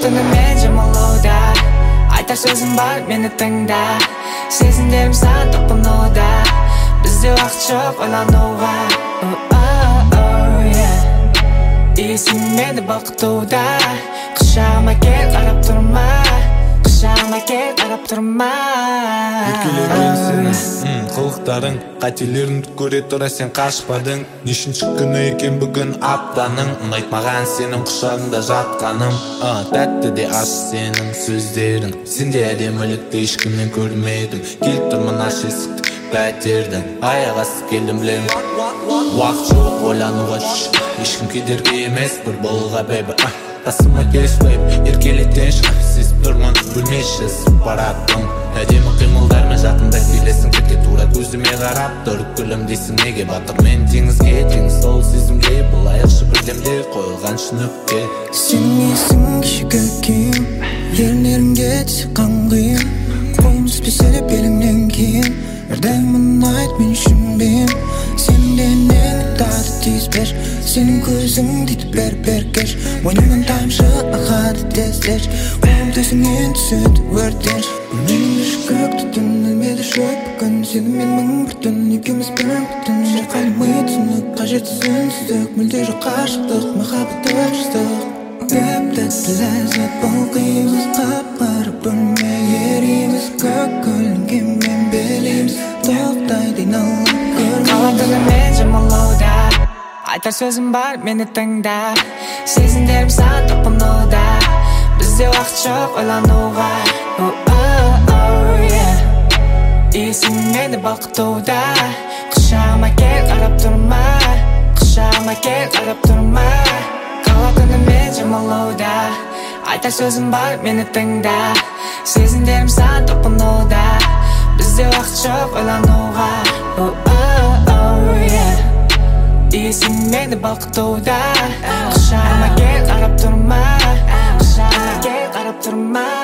түні мен жамалуда айтар сөзім бар мені тыңда сезімдерім сан тоқпануда бізде уақыт жоқ ойлануға есім мені бақытуда құшағыма кел қарап тұрма құшағыма кел қарап тұрма еркелеген сен қылықтарың қателеріңді көре тұра сен қашпадың нешінші күні екен бүгін аптаның ұнайды маған сенің құшағыңда жатқаным тәтті де аш сенің сөздерің сенде әдемілікті ешкімнен көрмедім келіп тұрмын аш есікті пәтердің аяқ асты келдім білемін уақыт жоқ ойлануға ешкім кедергі емес бір болуға бейбі қасыма келші бейбі еркелетеші сезіп тұрмын бөлмеші бараттың әдемі қимылдармен жақында келесің кетке тура көзіме қарап тұрып күлім дейсің неге батыр мен теңізге теңіз сол сезімге былайықшы бірдемде қойылған шүнікке сенің есің кешегі күйім ернеріңге тиқан қиын қолым түспесе беліңнен кейін әрдайым ұнайды мен үшін бейім сенің денең тады тиіспеш сенің көзің дейді бер кеш мойныңнан тамшы ағады тез қолым төсіңнен түседі өртенш менің ішкөкті түн ілмеді шөп бүгін сені мен мың бір түн екеуміз бір бүтін шайқалмай түсінік қажетсіз үнсіздік мүлде жоқ қашықтық махаббаттық жастық тәп-тәтті ләззат балқимыз қап-қара бөлме ериміз көңіліңге мен белейміз тоқтайды айналып көрмей қалар түні мен жамалуда айтар сөзім бар мені тыңда сезімдерім сан тоқпануда бізде уақыт жоқ ойлануға есім мені бақытуда құшағыма кел қарап тұрма құшағыма кел қарап тұрма қалар түні мен жамалуда айтар сөзім бар мені тыңда сезімдерім сан тоқпануда бізде уақыт жоқ ойлануға есім мені бақытуда құшағыма кел қарап тұрма құшағыма кел қарап тұрма